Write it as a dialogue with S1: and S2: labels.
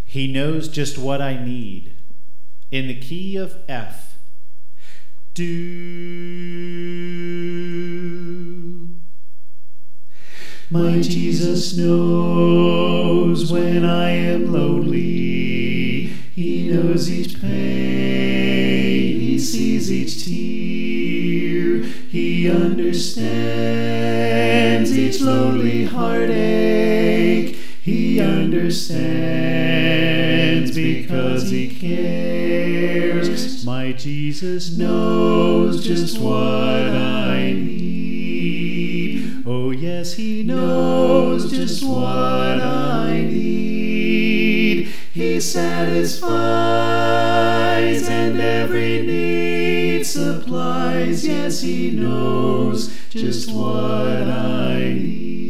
S1: He knows just what I need. In the key of F. Do. My Jesus knows when I am lonely. He knows each pain. He sees each tear. He understands each lonely heartache. He understands because he cares. My Jesus knows just what I need. Oh yes, he knows just what I need. He satisfies and every need supplies. Yes, he knows just what I need.